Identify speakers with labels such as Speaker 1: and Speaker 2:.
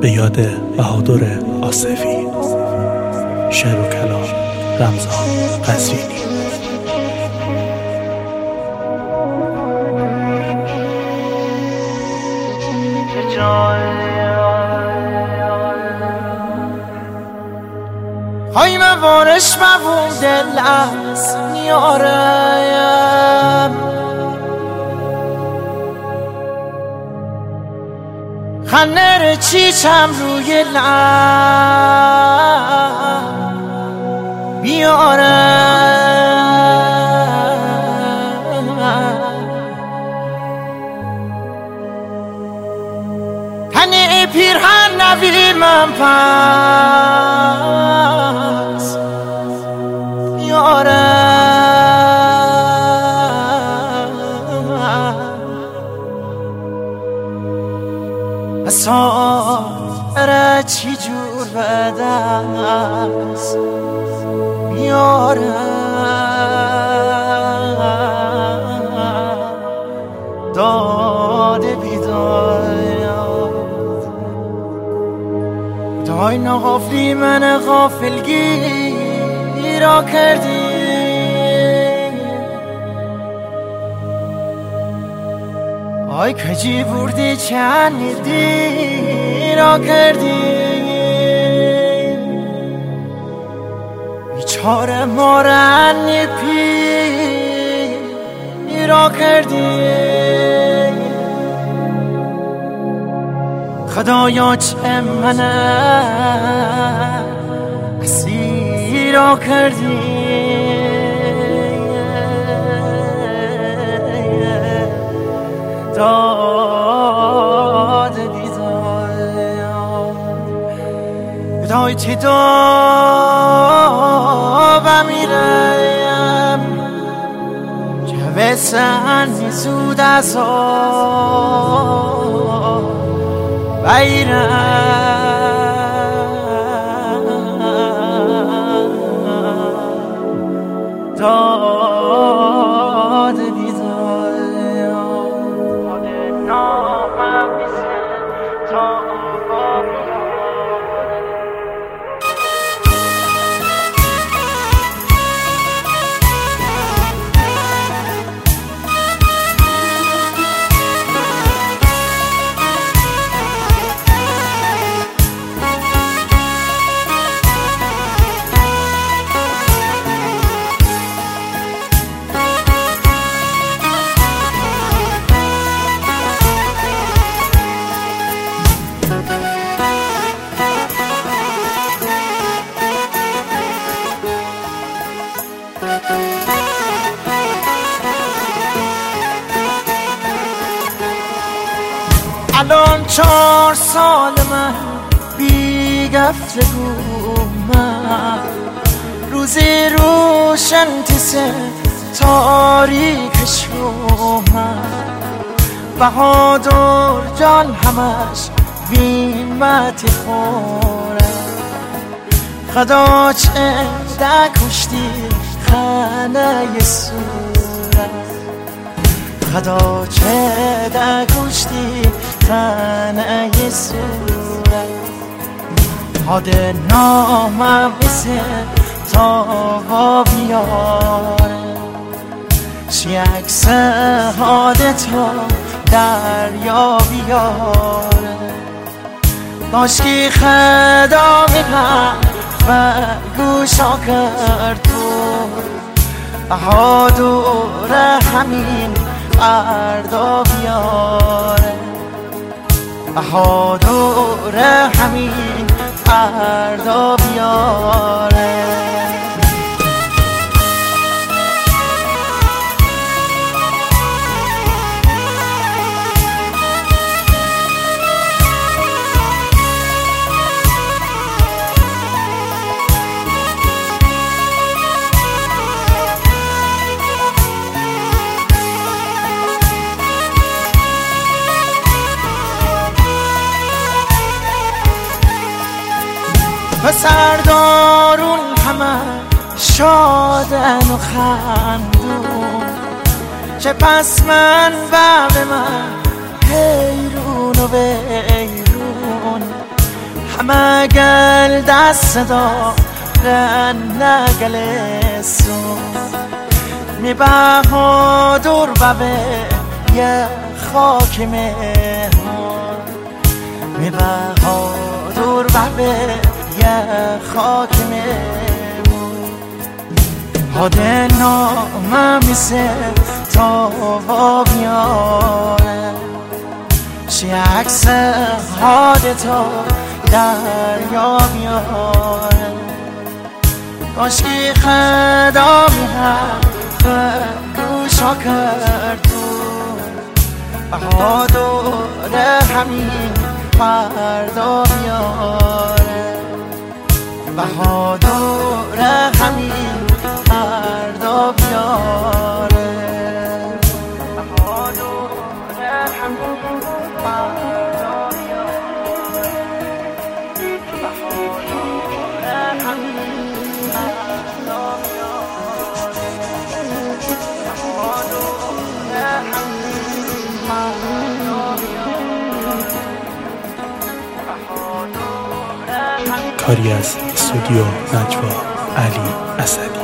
Speaker 1: به یاد بهادر آصفی. شعر و کلام رمضان قزوینی.
Speaker 2: های موارش مبود لحظ نیارم خنر چیچم روی لب بیارم تنه پیرهن نوی من پس بیارم ساره چی جور به دست بیارم داده بیداد دای نغافلی من غافلگی را کردی آی کجی بردی چند دی را کردی بیچاره مارن پی را کردی خدایا چه من اسیر را کردی داد بیداد بدای تی داب میرم که بسن زود از بیرم داد الان 4 سال من بی گفتگومم روزی روشن تسه تاریک شومم بهادر جان همش بیمت خورم خدا چه دکشتی خانه صورت خدا چه دکشتی خانه صورت حاده نامم مثل تا بیاره چی عکس حاده تا دریا بیاره باشکی خدا میپر و گوشا کرد بهادر همین فردا بیاره بهادر همین فردا بیاره پسردارون همه شادن و خندون چه پس من و به من حیرون و بیرون همه گل دست دا نگل سو می بهادر ببه یه خاک مهمان می بهادر ببه یه خاک مهمان حاده نامه میسه تا بیاره چی عکس حاده تا دریا بیاره کاشکی خدا میهن گوشا کردون بهادر همین فردا بیاره بهادر همین فردا بیاره بهادر همین فردا بیاره بهادر همین فردا
Speaker 1: کاری از استودیو نجوا علی اسدی.